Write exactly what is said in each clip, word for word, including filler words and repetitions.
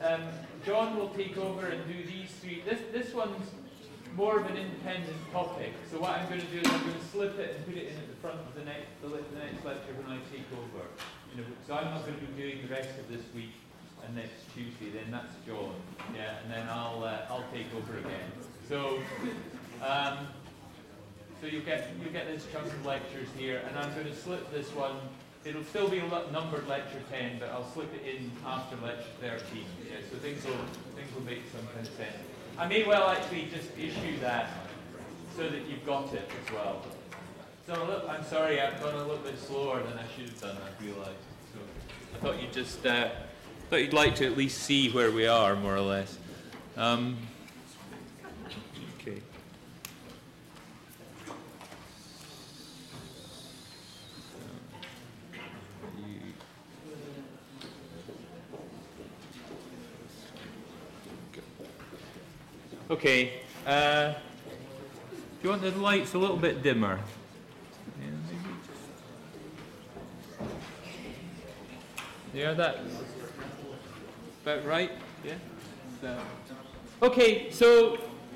um, John will take over and do these three. This this one's more of an independent topic. So what I'm going to do is I'm going to slip it and put it in at the front of the next the, the next lecture when I take over. You know, so I'm not going to be doing the rest of this week and next Tuesday. Then that's John. Yeah, and then I'll uh, I'll take over again. So. Um, So you get you get this chunk of lectures here, and I'm going to slip this one. It'll still be numbered lecture ten, but I'll slip it in after lecture thirteen. Yeah, so things will things will make some kind of sense. I may well actually just issue that so that you've got it as well. So look, I'm sorry, I've gone a little bit slower than I should have done. I realised. So I thought you'd just uh, thought you'd like to at least see where we are, more or less. Um, okay. Okay, uh, do you want the lights a little bit dimmer? Yeah, maybe. Yeah, that about right? Yeah. So. Okay, so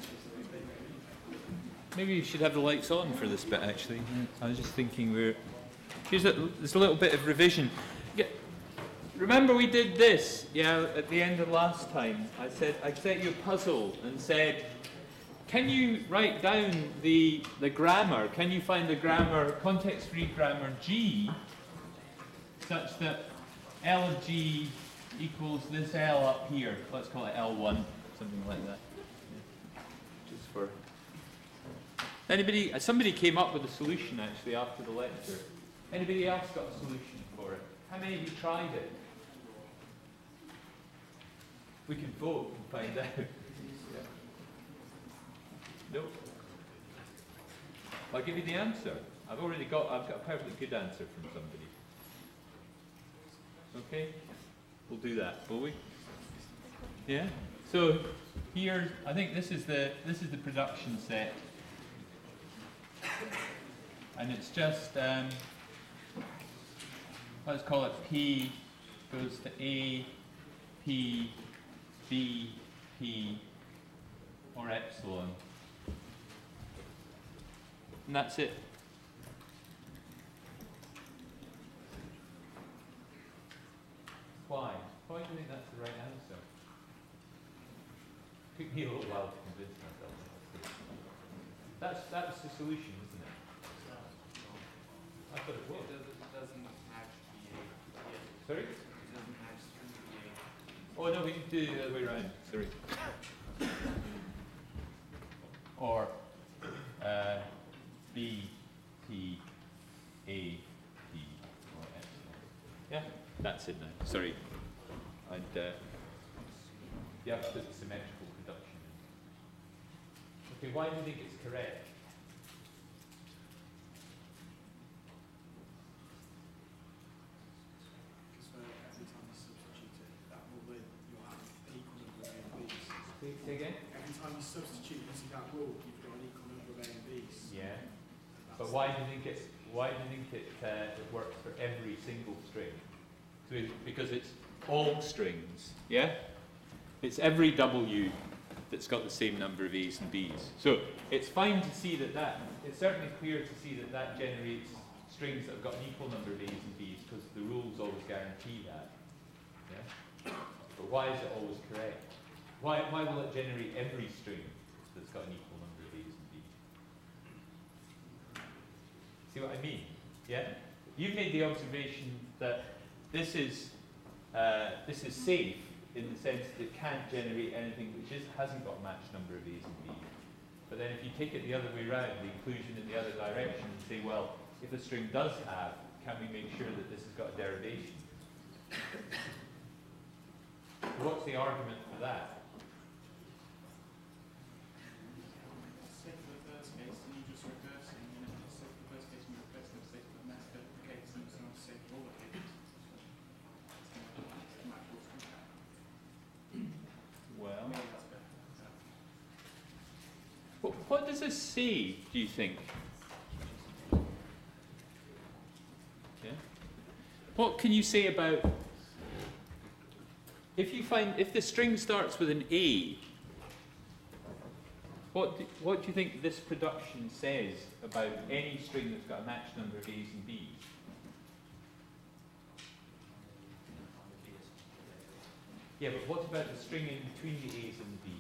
maybe you should have the lights on for this bit. Actually, I was just thinking we're here's a, there's a little bit of revision. Yeah. Remember we did this, yeah, at the end of last time. I said, I set you a puzzle and said, can you write down the, the grammar? Can you find the grammar, context-free grammar G, such that L of G equals this L up here? Let's call it L one, something like that. Yeah. Just for... Anybody, somebody came up with a solution, actually, after the lecture. Anybody else got a solution for it? How many of you tried it? We can vote and find out. Yeah. No? I'll give you the answer. I've already got, I've got a perfectly good answer from somebody. Okay? We'll do that, will we? Yeah? So here, I think this is the, this is the production set. And it's just, um, let's call it P goes to A, P, B, P, or epsilon. And that's it. Why? Why do you think that's the right answer? Took me a little while to convince myself. That's, that's the solution, isn't it? I thought it was. It doesn't match the A. Sorry? It doesn't match the A. Oh no, we need to do the other way around. Sorry. Or uh, B, P, A, P, or epsilon. Yeah, that's it now. Sorry. I'd, uh, you have to put the symmetrical production in. Okay, why do you think it's correct? Say again? Every time you substitute using that rule, you've got an equal number of A and B's. Yeah. But why do you think it's why do you think it uh, it works for every single string? So it, because it's all strings. Yeah. It's every W that's got the same number of A's and B's. So it's fine to see that that it's certainly clear to see that that generates strings that have got an equal number of A's and B's because the rules always guarantee that. Yeah. But why is it always correct? Why, why will it generate every string that's got an equal number of A's and B's? See what I mean? Yeah? You've made the observation that this is, uh, this is safe in the sense that it can't generate anything which just hasn't got a matched number of A's and B's. But then if you take it the other way around, the inclusion in the other direction, and say, well, if a string does have, can we make sure that this has got a derivation? What's the argument for that? Well, what, what does this say, do you think? Yeah. What can you say about if you find, if the string starts with an A, what do, what do you think this production says about any string that's got a matched number of A's and B's? Yeah, but what about the string in between the A's and the B's?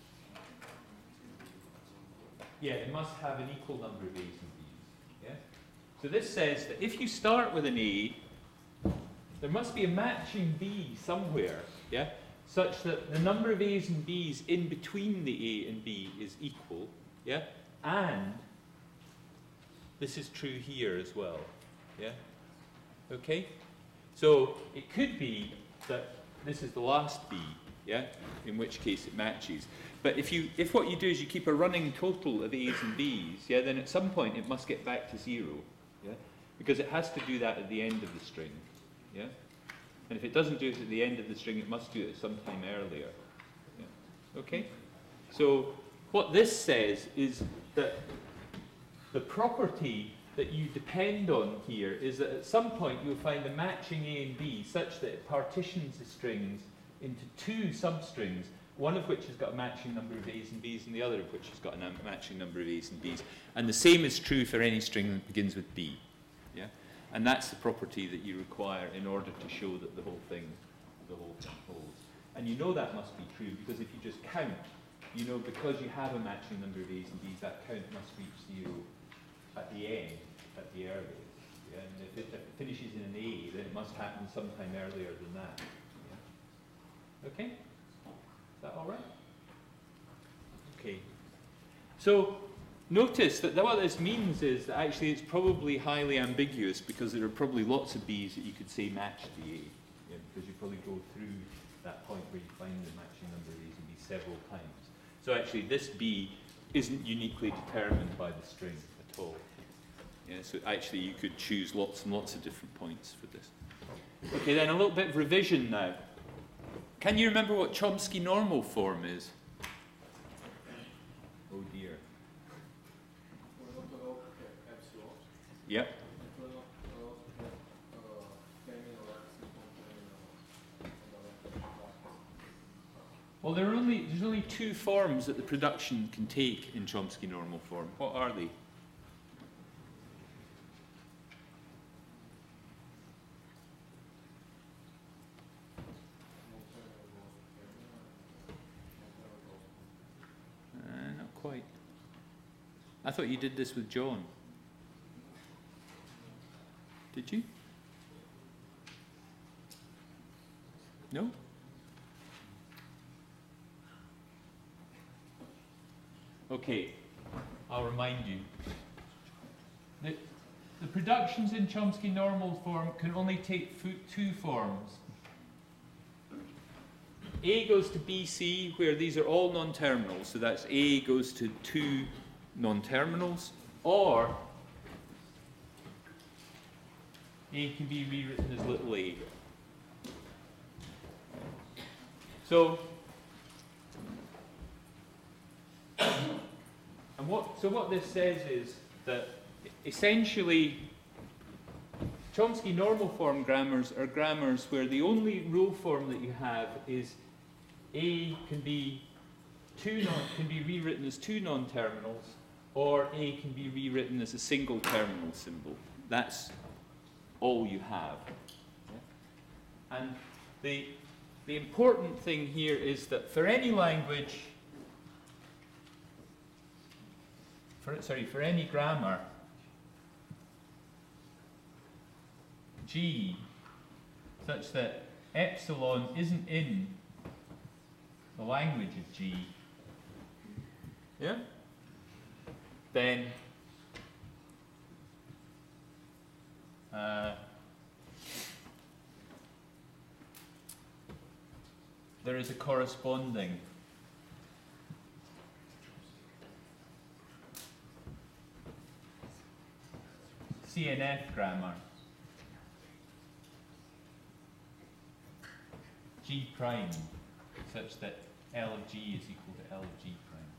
Yeah, it must have an equal number of A's and B's. Yeah? So this says that if you start with an A, there must be a matching B somewhere, yeah, such that the number of A's and B's in between the A and B is equal, yeah, and this is true here as well, yeah, okay? So it could be that this is the last B, yeah, in which case it matches. But if you, if what you do is you keep a running total of A's and B's, yeah, then at some point it must get back to zero, yeah, because it has to do that at the end of the string, yeah. And if it doesn't do it at the end of the string, it must do it sometime earlier. Yeah. Okay? So what this says is that the property that you depend on here is that at some point you'll find a matching A and B such that it partitions the strings into two substrings, one of which has got a matching number of A's and B's and the other of which has got a matching number of A's and B's. And the same is true for any string that begins with B. Yeah? And that's the property that you require in order to show that the whole thing, the whole thing holds. And you know that must be true because if you just count, you know because you have a matching number of A's and B's, that count must reach zero at the end, at the earliest. Yeah? And if it, if it finishes in an A, then it must happen sometime earlier than that. Yeah? Okay? Is that all right? Okay. So, notice that what this means is that actually it's probably highly ambiguous because there are probably lots of B's that you could say match the A, yeah, because you probably go through that point where you find the matching number of A's and B's several times. So actually this B isn't uniquely determined by the string at all. Yeah, so actually you could choose lots and lots of different points for this. Okay, then a little bit of revision now. Can you remember what Chomsky normal form is? Oh dear. Yep. Well, there are only there's only two forms that the production can take in Chomsky normal form. What are they? Uh, not quite. I thought you did this with John. Did you? No? Okay, I'll remind you. The, the productions in Chomsky normal form can only take two forms. A goes to B C, where these are all non-terminals, so that's A goes to two non-terminals, or A can be rewritten as little a. So, and what, so what this says is that essentially Chomsky normal form grammars are grammars where the only row form that you have is A can be two non, can be rewritten as two non-terminals, or A can be rewritten as a single terminal symbol. That's all you have. Yeah? And the, the important thing here is that for any language, for, sorry, for any grammar, G, such that epsilon isn't in the language of G, yeah, then uh, there is a corresponding C N F grammar G prime such that L of G is equal to L of G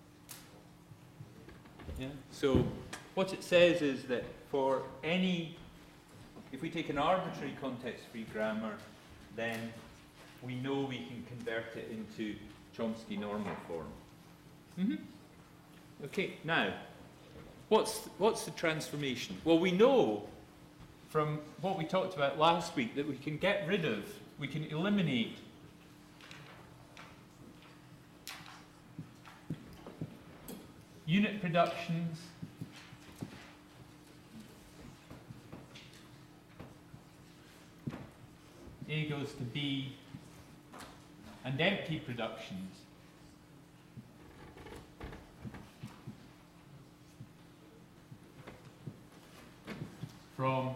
prime. Yeah. So what it says is that for any, if we take an arbitrary context-free grammar, then we know we can convert it into Chomsky normal form. Mm-hmm. Okay, now, what's, what's the transformation? Well, we know from what we talked about last week that we can get rid of, we can eliminate unit productions A goes to B and empty productions from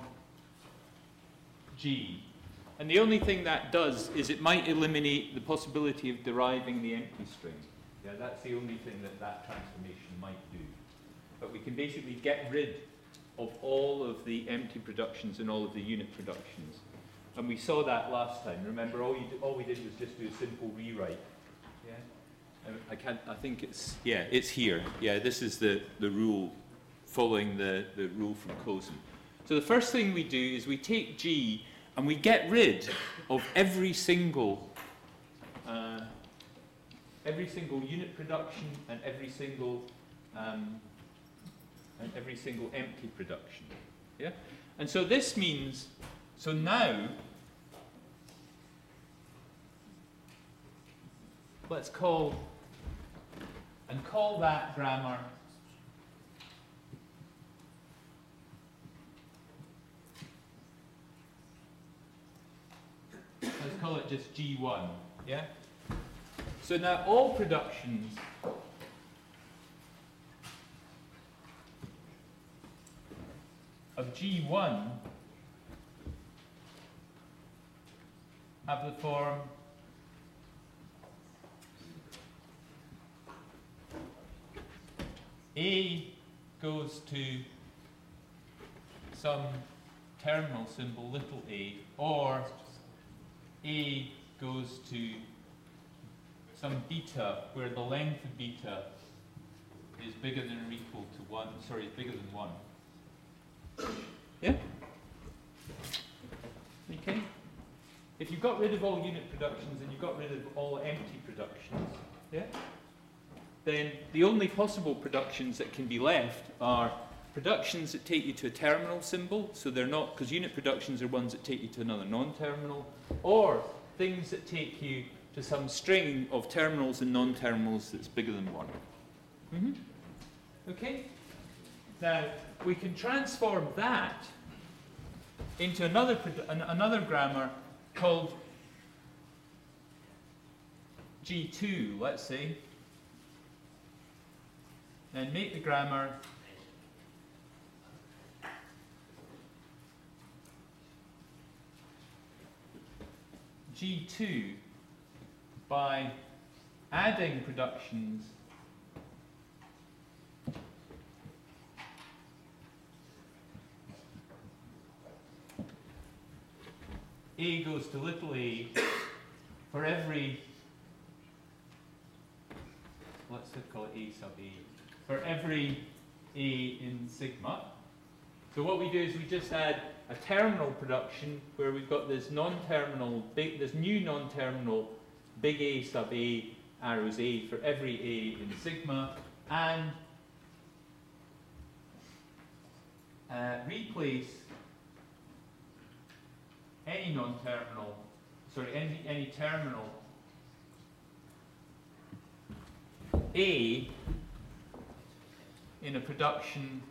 G. And the only thing that does is it might eliminate the possibility of deriving the empty string. Yeah, that's the only thing that that transformation might do. But we can basically get rid of all of the empty productions and all of the unit productions. And we saw that last time. Remember, all, you do, all we did was just do a simple rewrite. Yeah? I, I, can't, I think it's, yeah, it's here. Yeah, this is the, the rule following the, the rule from Cozen. So the first thing we do is we take G and we get rid of every single uh, every single unit production and every single um, and every single empty production. Yeah? And so this means, so now let's call and call that grammar let's call it just G one. Yeah? So now all productions of G one have the form A goes to some terminal symbol little a, or A goes to some beta where the length of beta is bigger than or equal to one, sorry, bigger than one. Yeah? Okay? If you've got rid of all unit productions and you've got rid of all empty productions, yeah? Then the only possible productions that can be left are productions that take you to a terminal symbol, so they're not, because unit productions are ones that take you to another non-terminal, or things that take you to some string of terminals and non-terminals that's bigger than one. Mm-hmm. Okay? Now, we can transform that into another, an another grammar called G two, let's say, and make the grammar G two by adding productions A goes to little a for every, let's call it A sub A, for every A in sigma. So what we do is we just add a terminal production where we've got this non-terminal, big, this new non-terminal big A sub A arrows A for every A in sigma, and uh, replace any non-terminal, sorry, any, any terminal A in a production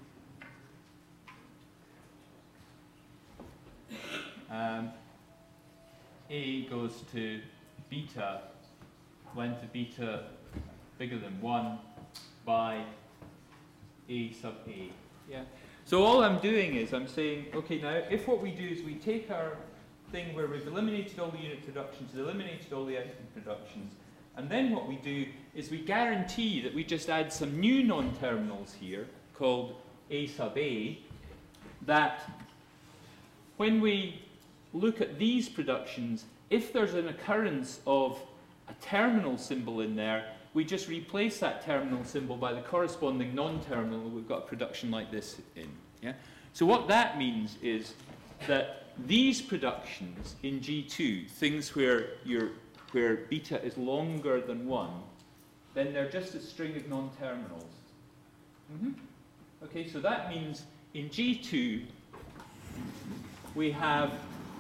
um, A goes to beta, length of beta bigger than one by A sub A. Yeah. So all I'm doing is I'm saying, okay, now if what we do is we take our thing where we've eliminated all the unit productions, eliminated all the empty productions, and then what we do is we guarantee that we just add some new non-terminals here called A sub A, that when we look at these productions, if there's an occurrence of a terminal symbol in there, we just replace that terminal symbol by the corresponding non-terminal that we've got a production like this in. Yeah? So what that means is that these productions in G two, things where you're where beta is longer than one, then they're just a string of non-terminals. Mm-hmm. Okay, so that means in G two, we have,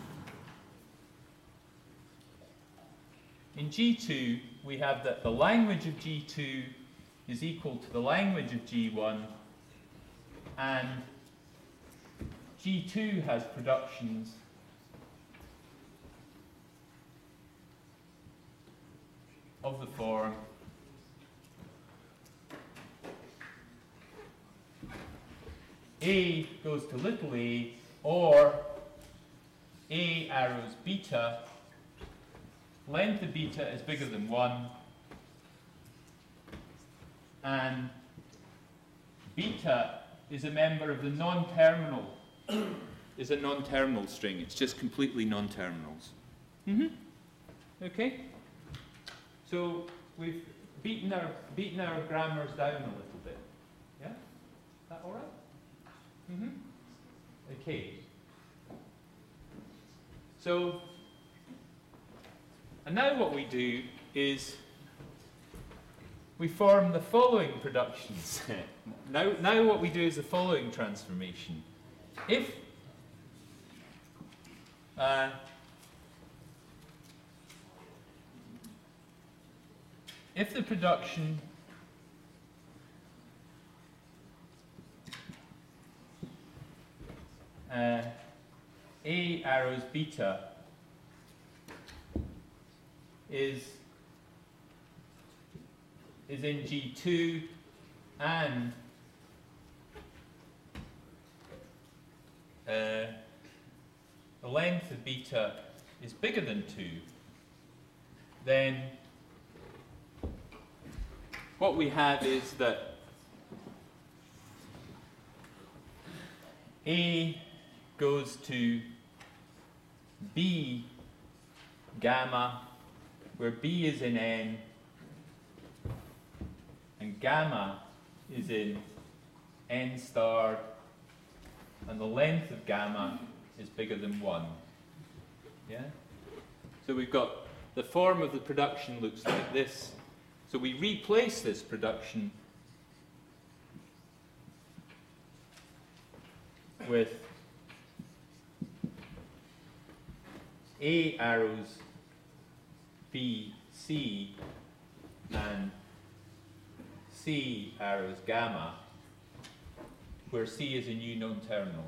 in G two, we have that the language of G two is equal to the language of G one, and G two has productions of the form A goes to little a, or A arrows beta, length of beta is bigger than one, and beta is a member of the non-terminal, is a non-terminal string. It's just completely non-terminals. Mm-hmm. Okay? So we've beaten our, beaten our grammars down a little bit. Yeah? Is that all right? Mm-hmm. Okay. So, and now what we do is we form the following productions. now, now what we do is the following transformation. If uh, if the production uh, A arrows beta is is in G two and uh, the length of beta is bigger than two, then what we have is that A goes to B gamma, where B is in N, and gamma is in N star, and the length of gamma is bigger than one. Yeah? So we've got the form of the production looks like this. So we replace this production with A arrows B, C, and C arrows gamma, where C is a new non-terminal.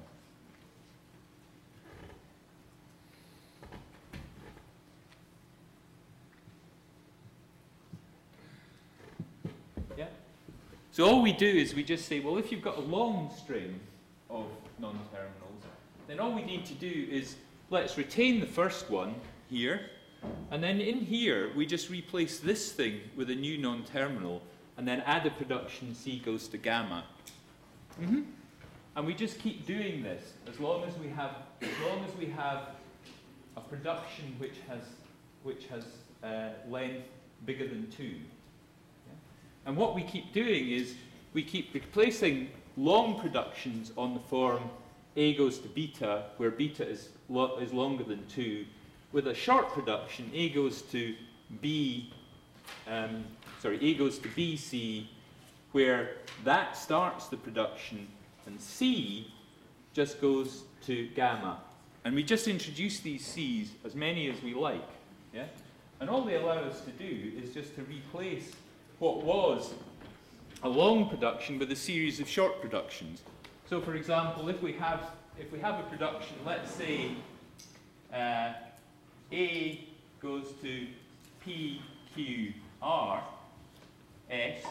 Yeah? So all we do is we just say, well, if you've got a long string of non-terminals, then all we need to do is let's retain the first one here, and then in here we just replace this thing with a new non-terminal, and then add a production C goes to gamma. Mm-hmm. And we just keep doing this as long as we have, as long as we have a production which has, which has uh, length bigger than two. Yeah? And what we keep doing is we keep replacing long productions on the form A goes to beta, where beta is, lo is longer than two, with a short production, A goes to B, um, sorry, A goes to B C, where that starts the production, and C just goes to gamma. And we just introduce these C's, as many as we like. Yeah? And all they allow us to do is just to replace what was a long production with a series of short productions. So for example, if we have, if we have a production, let's say uh, A goes to P, Q, R, S,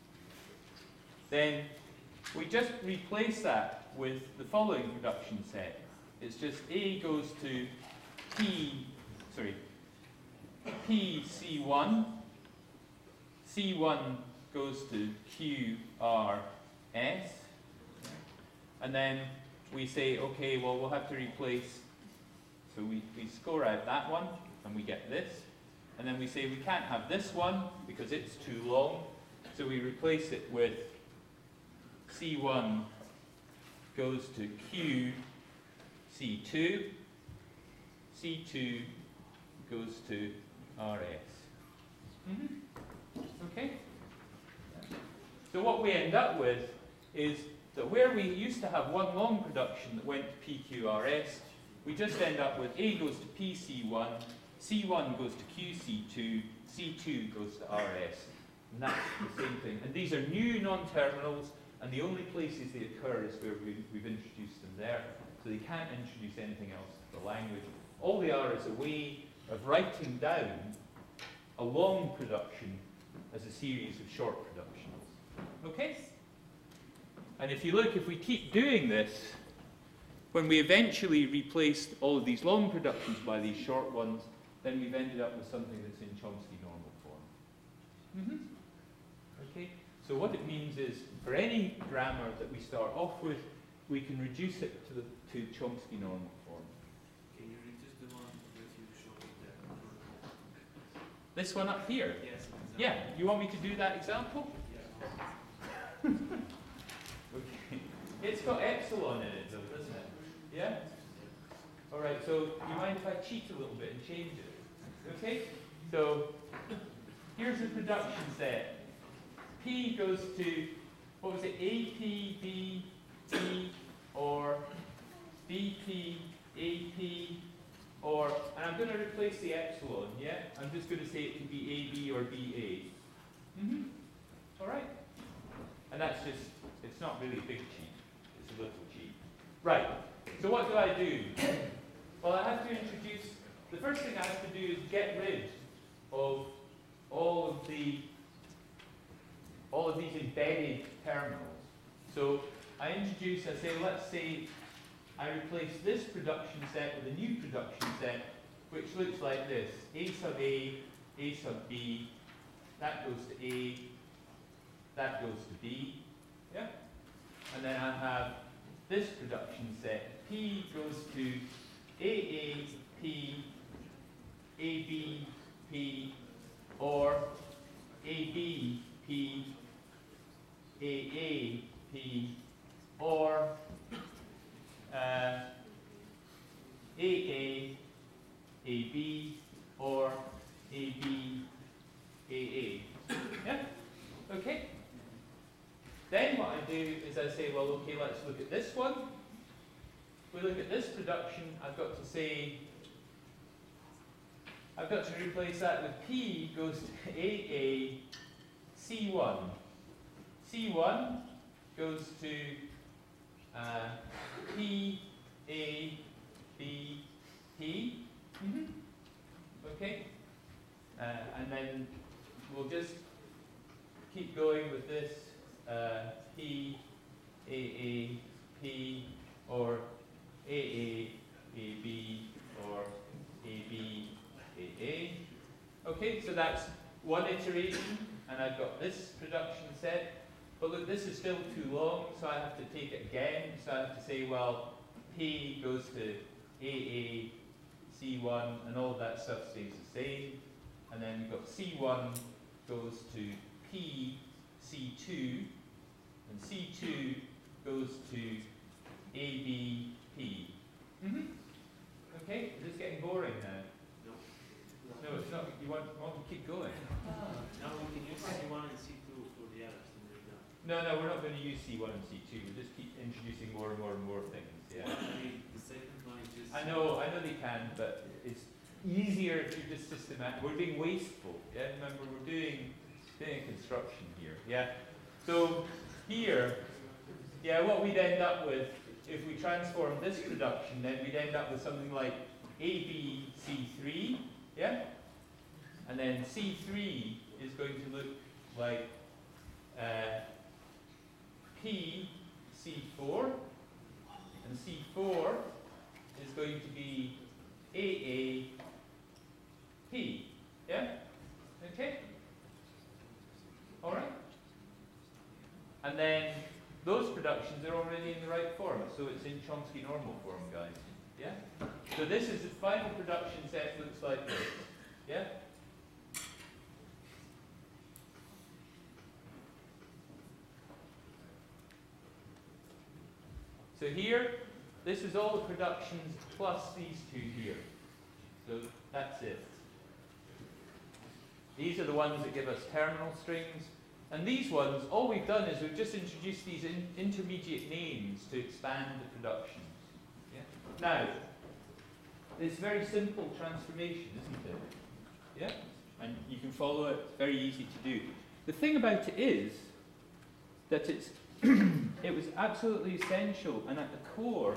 then we just replace that with the following production set. It's just A goes to P, sorry, P C one, C one goes to Q R S, and then we say, okay, well, we'll have to replace, so we, we score out that one, and we get this, and then we say we can't have this one because it's too long, so we replace it with C one goes to Q C two, C two goes to R S. Mm-hmm. Okay? So what we end up with is that where we used to have one long production that went to P Q R S, we just end up with A goes to P C one, C one goes to Q C two, C two goes to R S. And that's the same thing. And these are new non-terminals, and the only places they occur is where we, we've introduced them there. So they can't introduce anything else to the language. All they are is a way of writing down a long production as a series of short productions. Okay? And if you look, if we keep doing this, when we eventually replaced all of these long productions by these short ones, then we've ended up with something that's in Chomsky normal form. Mm-hmm. Okay? So what it means is, for any grammar that we start off with, we can reduce it to the to Chomsky normal form. Can you reduce the one that you showed there? This one up here? Yes. Yeah, you want me to do that example? Yeah. Okay. It's got epsilon in it though, doesn't it? Yeah? Alright, so you mind if I cheat a little bit and change it? Okay? So here's the production set. P goes to, what was it, A P, B, P, or B P, A P, or, and I'm going to replace the epsilon, yeah? I'm just going to say it can be A B or B A. Mm-hmm. Alright? And that's just, it's not really a big cheat, it's a little cheat. Right, so what do I do? Well, I have to introduce, the first thing I have to do is get rid of all of the, all of these embedded terminals. So I introduce, I say, let's say, I replace this production set with a new production set, which looks like this. A sub A, A sub B, that goes to A, that goes to B, yeah? And then I have this production set. P goes to A A, P, A B, P, or A B, P, A A, P, or uh, A A, A B, or A B, A A. Yeah? Okay? Then what I do is I say, well, okay, let's look at this one. If we look at this production, I've got to say, I've got to replace that with P goes to A A, C one. C one goes to uh, P, A, B, P. Mm-hmm. Okay? Uh, and then we'll just keep going with this uh, P, A, A, P, or A, A, A, B, or A, B, A, A. Okay, so that's one iteration, and I've got this production set. But look, this is still too long, so I have to take it again. So I have to say, well, P goes to A A, C one, and all of that stuff stays the same. And then we've got C one goes to P, C two, and C two goes to A B, P. Mm-hmm. Okay, is this getting boring now? No. No, it's not. You want, want to keep going? Now we can use C one and C two for the others. No, no, we're not going to use C one and C two. We'll just keep introducing more and more and more things. Yeah. I mean, the second one is just. I know, I know they can, but it's easier if you're just systematic. We're being wasteful. Yeah. Remember, we're doing doing construction here. Yeah. So here, yeah, what we'd end up with if we transform this production, then we'd end up with something like A B C three. Yeah. And then C three is going to look like. Uh, P, C four, and C four is going to be A A, P. Yeah? Okay? Alright? And then those productions are already in the right form, so it's in Chomsky normal form, guys. Yeah? So this is the final production set looks like this. Yeah? So here, this is all the productions plus these two here. So that's it. These are the ones that give us terminal strings. And these ones, all we've done is we've just introduced these in intermediate names to expand the productions. Yeah? Now, it's a very simple transformation, isn't it? Yeah? And you can follow it, it's very easy to do. The thing about it is that it's it was absolutely essential and at the core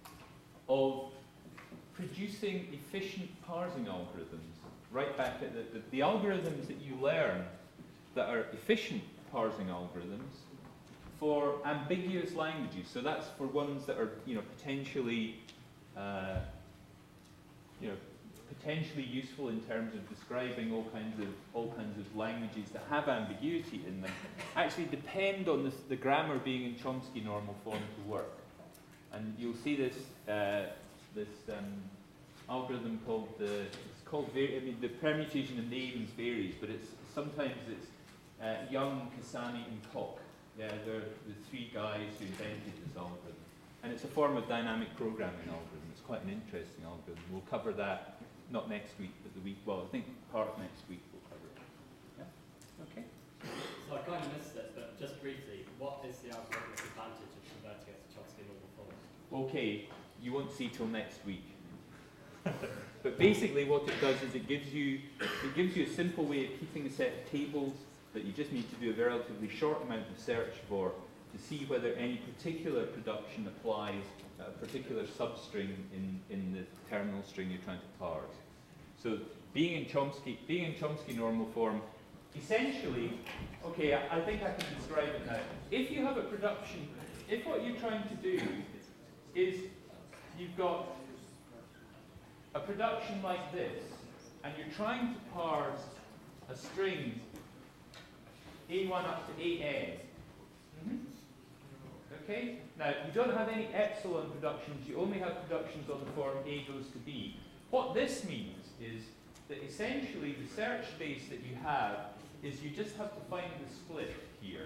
of producing efficient parsing algorithms. Right back at the, the, the algorithms that you learn that are efficient parsing algorithms for ambiguous languages. So that's for ones that are, you know, potentially, uh, you know, potentially useful in terms of describing all kinds of all kinds of languages that have ambiguity in them. Actually, depend on this, the grammar being in Chomsky normal form to work. And you'll see this uh, this um, algorithm called the it's called I mean the permutation of names varies, but it's sometimes it's uh, Young, Kasami, and Koch. Yeah, they're the three guys who invented this algorithm, and it's a form of dynamic programming algorithm. It's quite an interesting algorithm. We'll cover that not next week, but the week. Well, I think part of next week we'll cover it. Yeah. Okay. So I kind of missed this, but just briefly, what is the algorithmic advantage of converting it to Chomsky normal form? Okay, you won't see till next week. But basically what it does is it gives you it gives you a simple way of keeping a set of tables that you just need to do a relatively short amount of search for to see whether any particular production applies a particular substring in, in the terminal string you're trying to parse. So being in Chomsky being in Chomsky normal form, essentially, okay, I, I think I can describe it now. If you have a production, if what you're trying to do is you've got a production like this, and you're trying to parse a string A one up to A N. Mm-hmm. Okay? Now, you don't have any epsilon productions, you only have productions on the form A goes to B. What this means is that essentially the search space that you have is you just have to find the split here.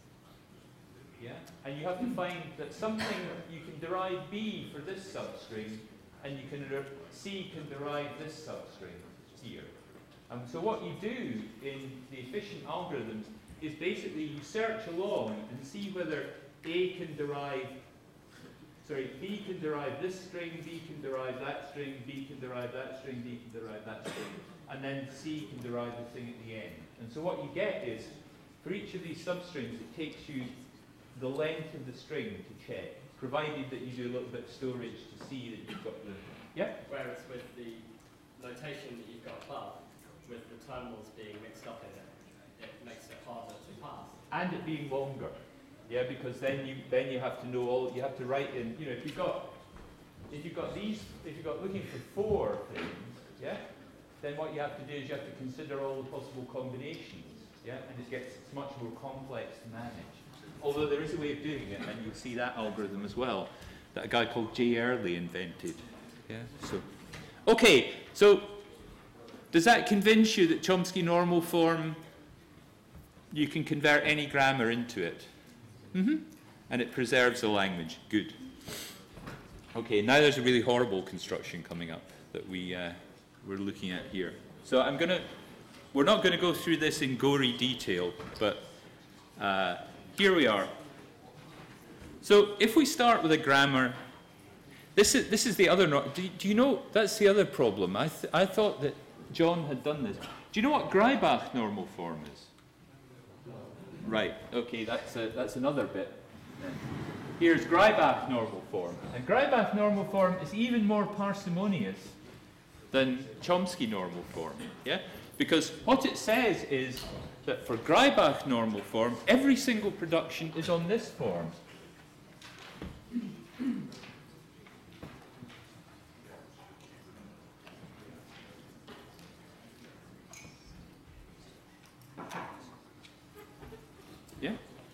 Yeah? And you have to find that something, you can derive B for this substring, and you can C can derive this substring here. And so what you do in the efficient algorithms is basically you search along and see whether A can derive, sorry, B can derive this string, B can derive that string, B can derive that string, B can derive that string, and then C can derive the thing at the end. And so what you get is, for each of these substrings, it takes you the length of the string to check, provided that you do a little bit of storage to see that you've got the... Yeah? Whereas with the notation that you've got above, with the terminals being mixed up in it, it makes it harder to pass. And it being longer. Yeah, because then you then you have to know all, you have to write in, you know, if you've got, if you've got these, if you've got looking for four things, yeah, then what you have to do is you have to consider all the possible combinations, yeah, and it gets it's much more complex to manage. Although there is a way of doing it, and you'll see that algorithm as well, that a guy called Jay Early invented. Yeah. So, okay. So, does that convince you that Chomsky normal form, you can convert any grammar into it, mm-hmm. and it preserves the language? Good. Okay. Now there's a really horrible construction coming up that we uh, we're looking at here. So I'm gonna. We're not going to go through this in gory detail, but. Uh, Here we are. So if we start with a grammar, this is this is the other. No, do, do you know that's the other problem? I th I thought that John had done this. Do you know what Greibach normal form is? Right. Okay. That's a, that's another bit. Here's Greibach normal form, and Greibach normal form is even more parsimonious than Chomsky normal form. Yeah, because what it says is that for Greibach normal form, every single production is on this form. Yeah?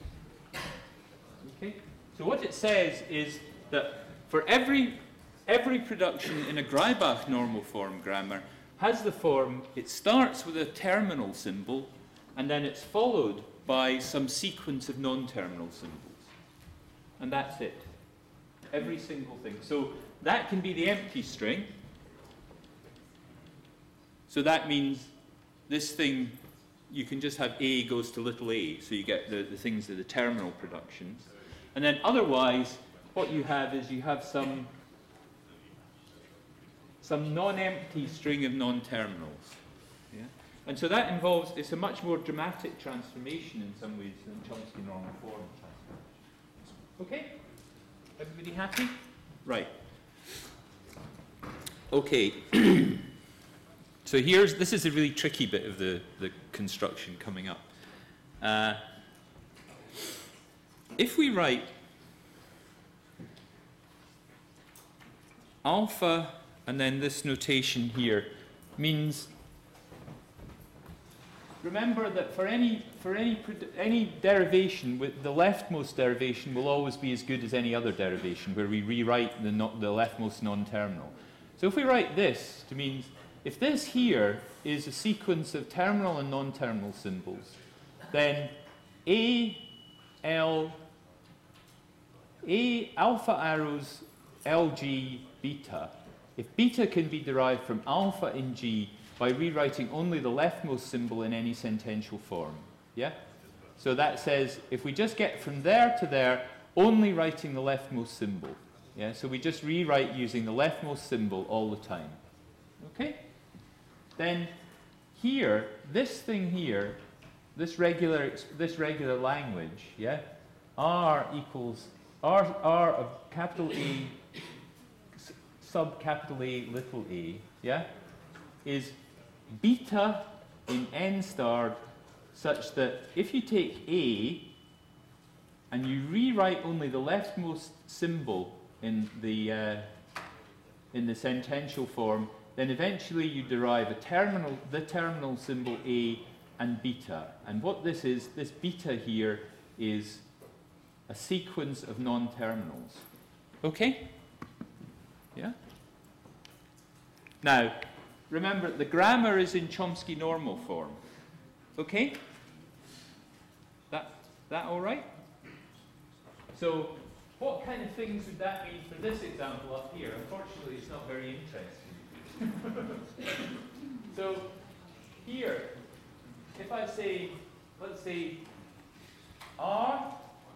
Okay. So what it says is that for every every production in a Greibach normal form grammar has the form, it starts with a terminal symbol, and then it's followed by some sequence of non-terminal symbols. And that's it. Every single thing. So that can be the empty string. So that means this thing you can just have A goes to little a, so you get the, the things that the terminal productions. And then otherwise, what you have is you have some, some non-empty string of non-terminals. Yeah? And so that involves, it's a much more dramatic transformation in some ways than Chomsky normal form transformation. Okay? Everybody happy? Right. Okay. So here's, this is a really tricky bit of the, the construction coming up. Uh, if we write alpha and then this notation here means, remember that for any, for any, any derivation, with the leftmost derivation will always be as good as any other derivation where we rewrite the, not, the leftmost non-terminal. So if we write this, it means if this here is a sequence of terminal and non-terminal symbols, then A, L, A, alpha arrows, L, G, beta. If beta can be derived from alpha in G by rewriting only the leftmost symbol in any sentential form. Yeah? So that says if we just get from there to there, only writing the leftmost symbol. Yeah? So we just rewrite using the leftmost symbol all the time. Okay? Then here, this thing here, this regular, this regular language, yeah, R equals, R, R of capital A, sub capital A, little a, yeah, is beta in n star such that if you take A and you rewrite only the leftmost symbol in the, uh, in the sentential form, then eventually you derive a terminal, the terminal symbol A and beta. And what this is, this beta here is a sequence of non-terminals. Okay? Yeah? Now, remember, the grammar is in Chomsky normal form. Okay? That, that all right? So, what kind of things would that mean for this example up here? Unfortunately, it's not very interesting. So here, if I say, let's say R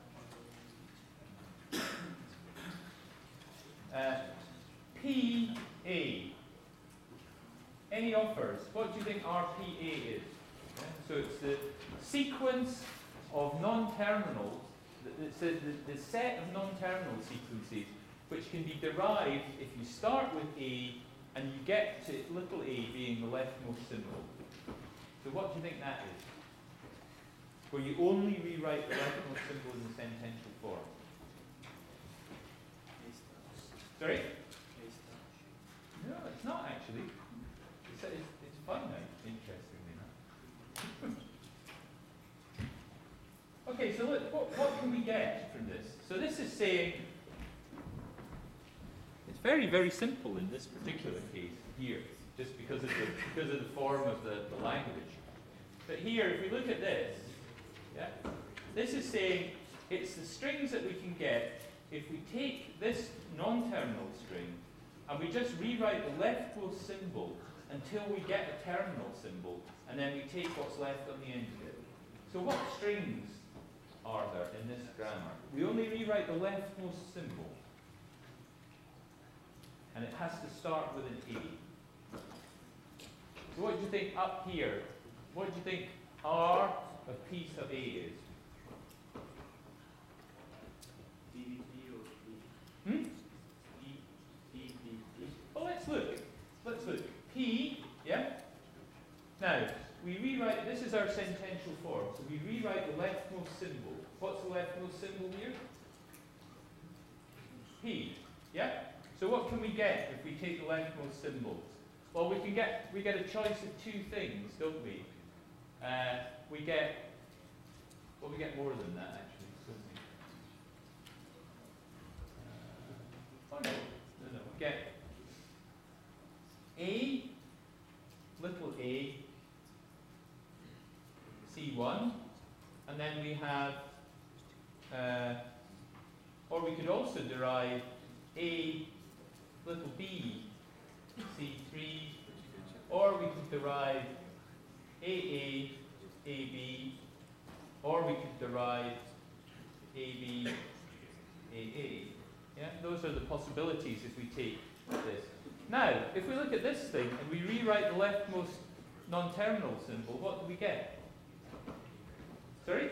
uh, P A, any offers, what do you think R P A is? Yeah? So it's the sequence of non-terminals, it's the, the, the set of non-terminal sequences which can be derived if you start with A and you get to little a being the leftmost symbol. So what do you think that is? Where you only rewrite the leftmost symbol in the sentential form. Sorry? No, it's not actually. It's, it's, it's finite, interestingly enough. Okay, so look, what, what can we get from this? So this is saying, it's very, very simple in this particular case here, just because of the, because of the form of the, the language. But here, if we look at this, yeah, this is saying it's the strings that we can get if we take this non-terminal string and we just rewrite the leftmost symbol until we get a terminal symbol, and then we take what's left on the end of it. So what strings are there in this grammar? We only rewrite the leftmost symbol. And it has to start with an A. So what do you think up here? What do you think R of P sub A is? D D P or D? Hmm? D, D, D, D. Well, let's look. Let's look. P, yeah? Now, we rewrite, this is our sentential form, so we rewrite the leftmost symbol. What's the leftmost symbol here? P, yeah? So what can we get if we take the leftmost symbol? Well, we can get we get a choice of two things, don't we? Uh, we get well, we get more than that actually, don't we? Uh, oh no, no, no. We get A, little a, C one, and then we have, uh, or we could also derive A, little b, C three, or we could derive A A, A B, or we could derive A B, A A. Yeah, those are the possibilities if we take this. Now, if we look at this thing and we rewrite the leftmost non-terminal symbol, what do we get? Sorry?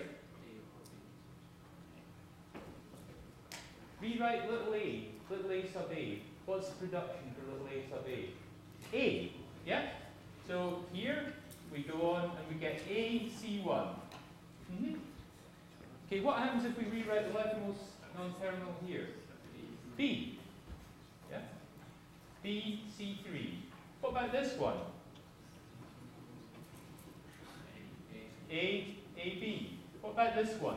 Rewrite little a, little a sub a. What's the production for little a sub a? A, yeah? So here we go on and we get A C one. Mm-hmm. Okay, what happens if we rewrite the leftmost non-terminal here? B, yeah? B C three. What about this one? A, A B. What about this one?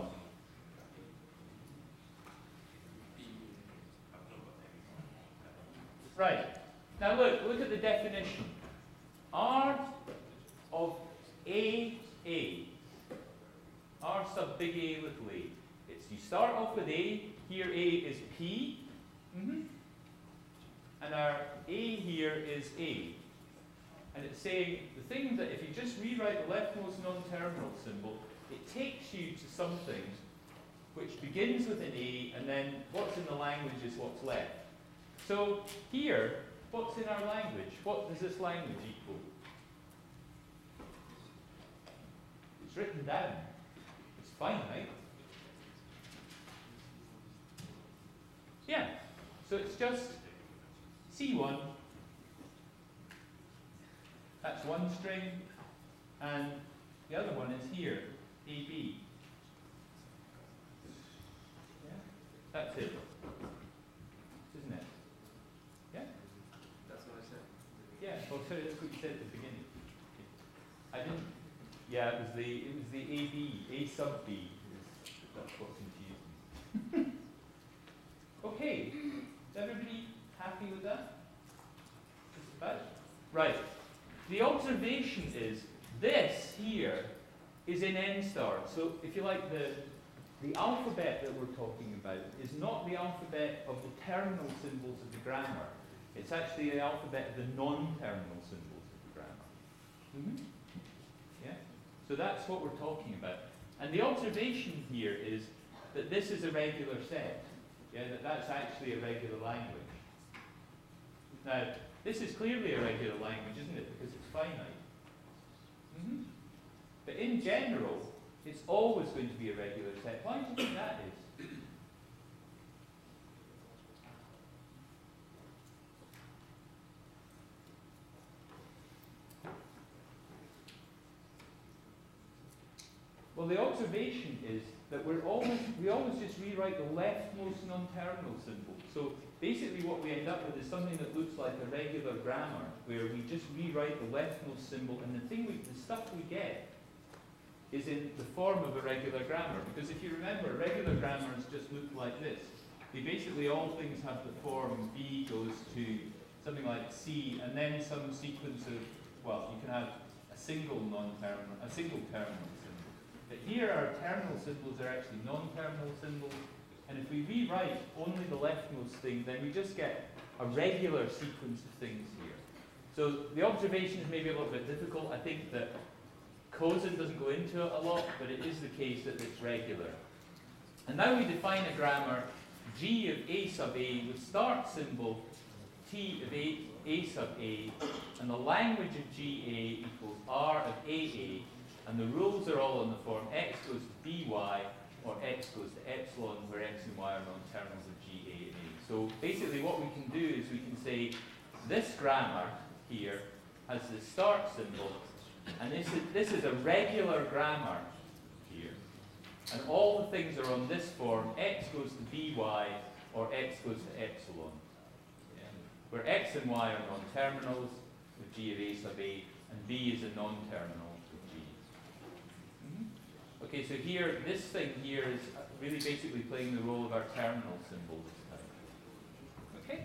Right. Now look, look at the definition. R of A, A. R sub big A little a. It's, you start off with A, here A is P, mm-hmm. and our A here is A. And it's saying the thing that if you just rewrite the leftmost non-terminal symbol, it takes you to something which begins with an A, and then what's in the language is what's left. So here, what's in our language? What does this language equal? It's written down. It's finite. Yeah. So it's just C one. That's one string, and the other one is here, A B. Yeah? That's it. Isn't it? Yeah? That's what I said. Yeah, well, so that's what you said at the beginning. I didn't. Yeah, it was the it was the A B, A sub B. That's what confused me. Okay, is everybody happy with that? Just about? Right. The observation is this here is in N star. So if you like, the the alphabet that we're talking about is not the alphabet of the terminal symbols of the grammar. It's actually the alphabet of the non-terminal symbols of the grammar. Mm-hmm. Yeah? So that's what we're talking about. And the observation here is that this is a regular set. Yeah, that that's actually a regular language. Now, this is clearly a regular language, isn't it? Because it's finite. Mm-hmm. But in general, it's always going to be a regular set. Why do you think that is? Well, the observation is that we're always, we always just rewrite the leftmost non-terminal symbol. So basically what we end up with is something that looks like a regular grammar, where we just rewrite the leftmost symbol, and the thing we, the stuff we get is in the form of a regular grammar. Because if you remember, regular grammars just look like this. They basically, all things have the form B goes to something like C, and then some sequence of, well, you can have a single non-terminal, a single terminal symbol. But here our terminal symbols are actually non-terminal symbols, and if we rewrite only the leftmost thing, then we just get a regular sequence of things here. So the observation is maybe a little bit difficult. I think that Cozen doesn't go into it a lot, but it is the case that it's regular. And now we define a grammar G of A sub A with start symbol T of A, A sub A, and the language of G A equals R of A A, and the rules are all in the form x goes to B Y, or x goes to epsilon, where x and y are non-terminals of G A and A. So basically what we can do is we can say this grammar here has the start symbol, and this is, this is a regular grammar here. And all the things are on this form, x goes to B Y, or x goes to epsilon. Yeah. Where x and y are non-terminals with G of A sub A, and B is a non-terminal with G. Mm-hmm. Okay, so here, this thing here is really basically playing the role of our terminal symbol this time. Okay?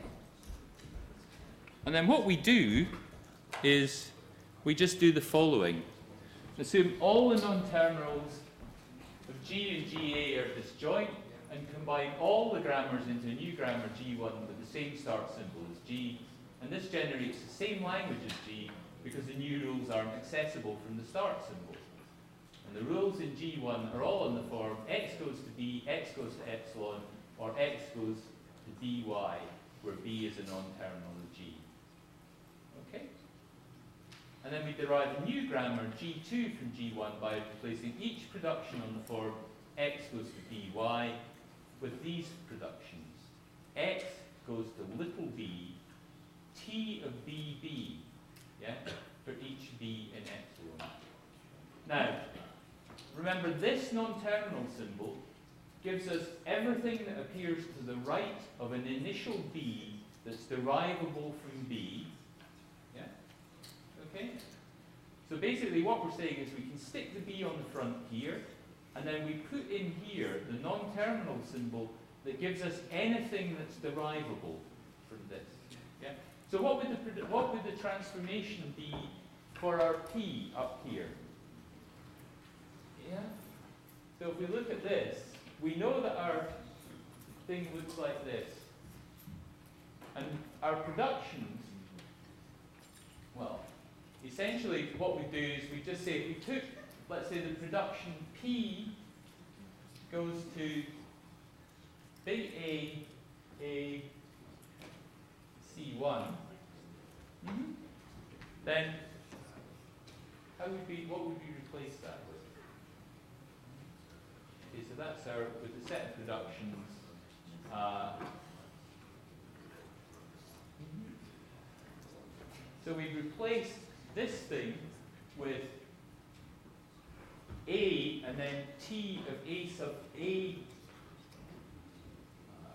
And then what we do is we just do the following. Assume all the non-terminals of G and G A are disjoint, and combine all the grammars into a new grammar G one with the same start symbol as G. And this generates the same language as G because the new rules aren't accessible from the start symbol. And the rules in G one are all in the form x goes to b, x goes to epsilon, or x goes to dy, where b is a non-terminal of G. Okay? And then we derive a new grammar, G two, from G one by replacing each production on the form x goes to dy with these productions. X goes to little b, t of bb, yeah, for each b in epsilon. Now, remember this non-terminal symbol gives us everything that appears to the right of an initial b that's derivable from b. Yeah? Okay? So basically what we're saying is we can stick the b on the front here, and then we put in here the non-terminal symbol that gives us anything that's derivable from this. Yeah? So what would the, what would the transformation be for our p up here? Yeah? So if we look at this, we know that our thing looks like this. And our productions, well, essentially what we do is we just say, if we took, let's say the production P goes to big A, A, C one, mm-hmm. then how would we, what would we replace that with? Okay, so that's our, with the set of productions, uh, so we replace this thing with A and then T of A sub A. Uh,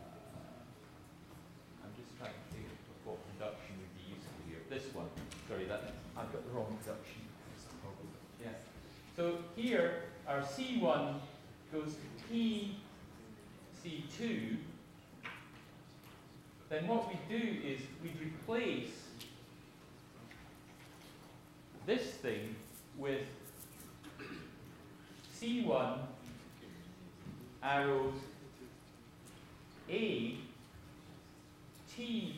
I'm just trying to think of what production would be useful here. This one. Sorry, that I've got the wrong production. Yeah. So here our C one goes to P C two. Then what we do is we replace this thing with C one arrows A T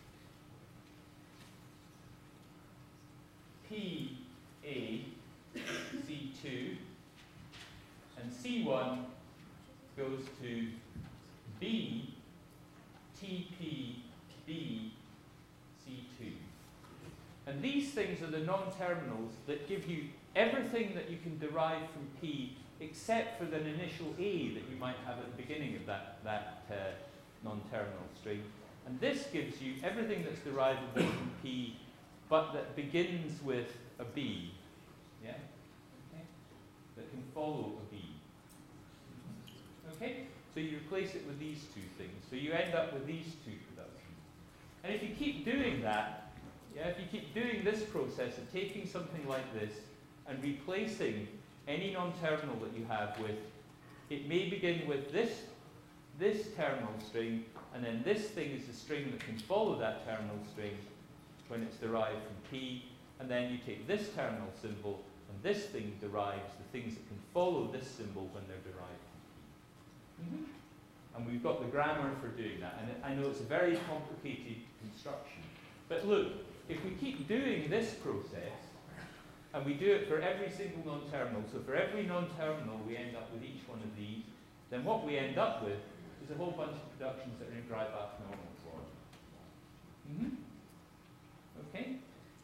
P A C two, and C one goes to B T P B C two. And these things are the non-terminals that give you everything that you can derive from P except for the initial A that you might have at the beginning of that, that uh, non-terminal string. And this gives you everything that's derivable from P but that begins with a B. Yeah? Okay? That can follow a B. Okay? So you replace it with these two things. So you end up with these two productions. And if you keep doing that, yeah, if you keep doing this process of taking something like this and replacing any non-terminal that you have with, it may begin with this, this terminal string, and then this thing is the string that can follow that terminal string when it's derived from P, and then you take this terminal symbol, and this thing derives the things that can follow this symbol when they're derived from P. Mm-hmm. And we've got the grammar for doing that, and I know it's a very complicated construction. But look, if we keep doing this process, and we do it for every single non-terminal, so for every non-terminal we end up with each one of these, then what we end up with is a whole bunch of productions that are in Greibach normal form. Mm-hmm. Okay?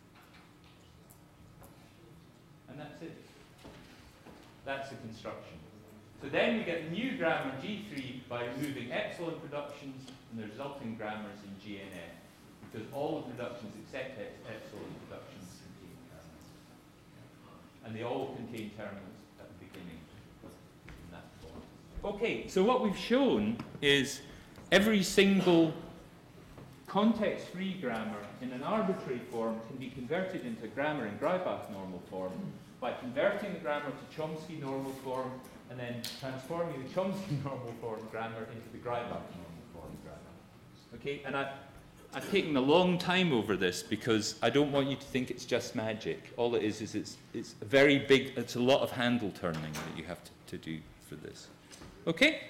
And that's it. That's the construction. So then we get the new grammar G three by removing epsilon productions and the resulting grammars in G N F. Because all the productions except epsilon productions contain terminals. And they all contain terminals at the beginning in that form. Okay, so what we've shown is every single context-free grammar in an arbitrary form can be converted into grammar in Greibach normal form by converting the grammar to Chomsky normal form and then transforming the Chomsky normal form grammar into the Greibach normal form grammar. Okay, and I I've taken a long time over this because I don't want you to think it's just magic. All it is is it's, it's a very big, it's a lot of handle turning that you have to, to do for this. Okay?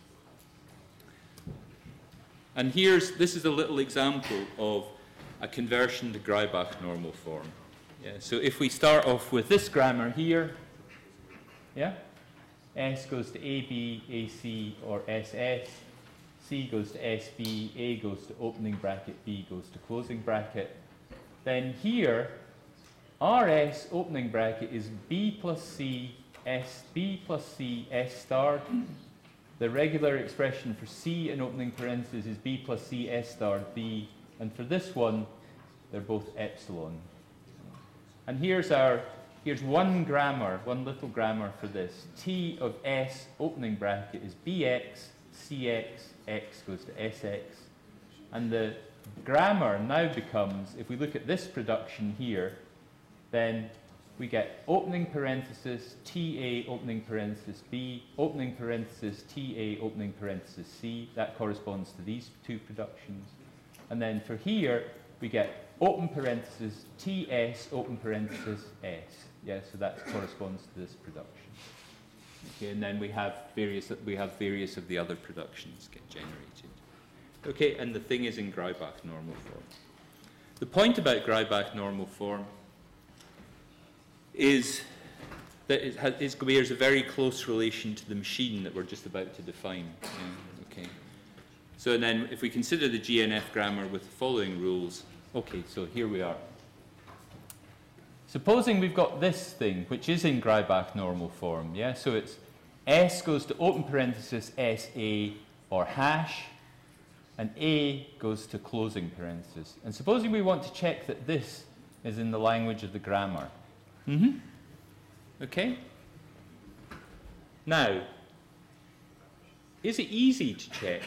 And here's, this is a little example of a conversion to Greibach normal form. Yeah, so if we start off with this grammar here, Yeah? S goes to A B, A C, or S S. C goes to S B, A goes to opening bracket, B goes to closing bracket. Then here, R S opening bracket is B plus C, S, B plus C, S star. The regular expression for C in opening parentheses is B plus C, S star, B. And for this one, they're both epsilon. And here's our, here's one grammar, one little grammar for this. T of S opening bracket is B X, C X, X goes to S X. And the grammar now becomes, if we look at this production here, then we get opening parenthesis, T A opening parenthesis B, opening parenthesis, T A opening parenthesis C. That corresponds to these two productions. And then for here, we get open parenthesis, T S open parenthesis S. Yeah, so that corresponds to this production. Okay, and then we have various, we have various of the other productions get generated. Okay, and the thing is in Greibach normal form. The point about Greibach normal form is that it, has, it bears a very close relation to the machine that we're just about to define. Yeah, okay. So then if we consider the G N F grammar with the following rules, okay, so here we are. Supposing we've got this thing, which is in Greibach normal form, yeah? So it's S goes to open parenthesis S A or hash, and A goes to closing parenthesis. And supposing we want to check that this is in the language of the grammar. Mm-hmm. Okay? Now, is it easy to check?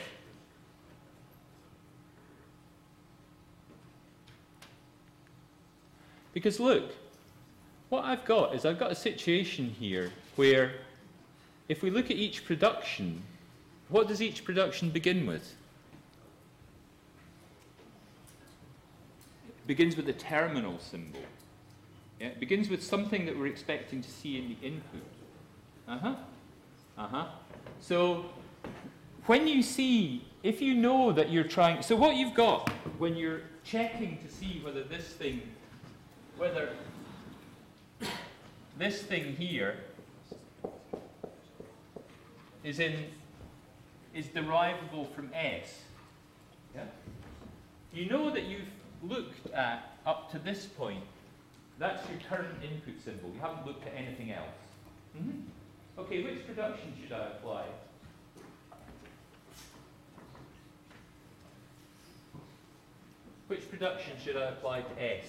Because look, what I've got is I've got a situation here where if we look at each production, what does each production begin with? It begins with a terminal symbol. Yeah, it begins with something that we're expecting to see in the input. Uh-huh. Uh-huh. So when you see, if you know that you're trying, so what you've got when you're checking to see whether this thing, whether this thing here is in, is derivable from S. Yeah? You know that you've looked at up to this point. That's your current input symbol. You haven't looked at anything else. Mm-hmm. Okay, which production should I apply? Which production should I apply to S?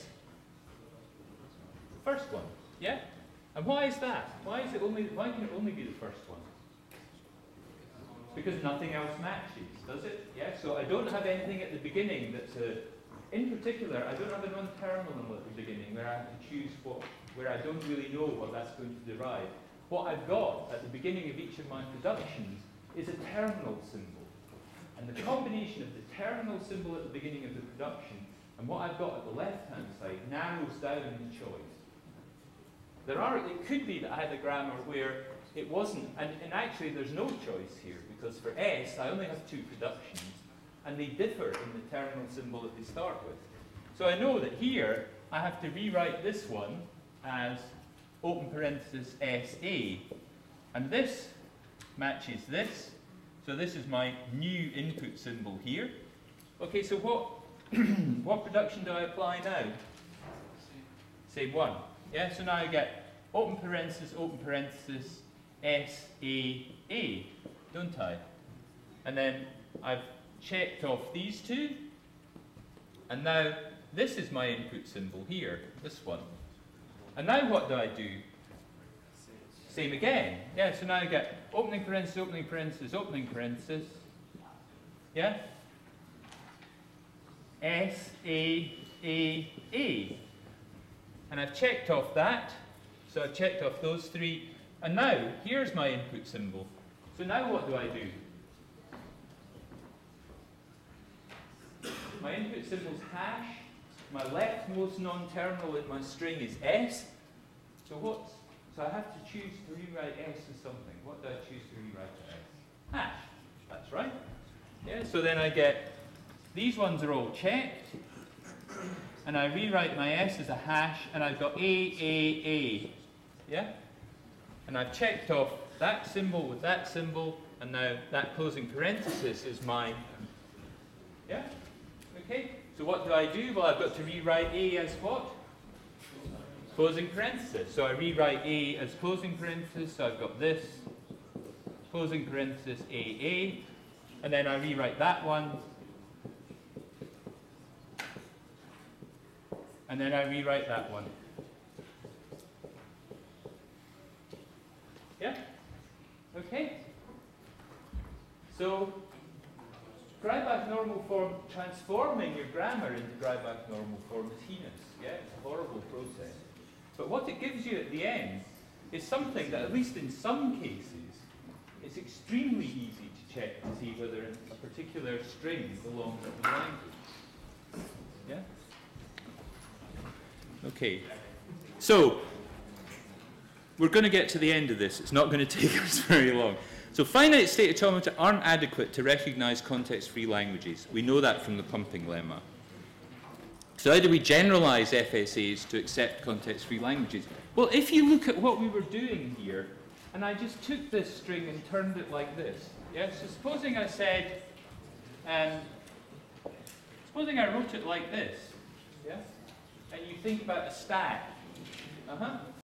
The first one, yeah? And why is that? Why is it only? Why can it only be the first one? Because nothing else matches, does it? Yeah. So I don't have anything at the beginning that's a. In particular, I don't have a non-terminal at the beginning where I have to choose what, where I don't really know what that's going to derive. What I've got at the beginning of each of my productions is a terminal symbol. And the combination of the terminal symbol at the beginning of the production and what I've got at the left-hand side narrows down the choice. There are, it could be that I had a grammar where it wasn't, and, and actually there's no choice here, because for S, I only have two productions, and they differ in the terminal symbol that they start with. So I know that here, I have to rewrite this one as open parenthesis S A, and this matches this, so this is my new input symbol here. Okay, so what, what production do I apply now? Same one. Yeah, so now I get open parenthesis, open parenthesis, S A A, don't I? And then I've checked off these two, and now this is my input symbol here, this one. And now what do I do? Same again. Yeah, so now I get opening parenthesis, opening parenthesis, opening parenthesis. Yeah? S A A A. And I've checked off that, so I've checked off those three. And now, here's my input symbol. So now what do I do? My input symbol is hash. My leftmost non-terminal in my string is S. So what's, so I have to choose to rewrite S as something. What do I choose to rewrite to S? Hash. That's right. Yeah, so then I get, these ones are all checked. And I rewrite my S as a hash, and I've got A, A, A. Yeah? And I've checked off that symbol with that symbol, and now that closing parenthesis is my, yeah? Okay, so what do I do? Well, I've got to rewrite A as what? Closing parenthesis. So I rewrite A as closing parenthesis, so I've got this, closing parenthesis A A, and then I rewrite that one, and then I rewrite that one. Yeah? Okay? So, Greibach normal form, transforming your grammar into Greibach normal form is heinous. Yeah? It's a horrible process. But what it gives you at the end is something that, at least in some cases, it's extremely easy to check to see whether a particular string belongs to the language. Yeah? Okay. So, we're going to get to the end of this. It's not going to take us very long. So finite state automata aren't adequate to recognize context-free languages. We know that from the pumping lemma. So how do we generalize F S As to accept context-free languages? Well, if you look at what we were doing here, and I just took this string and turned it like this. Yeah? So supposing I said, um, supposing I wrote it like this. Yeah? And you think about a stack. Uh-huh.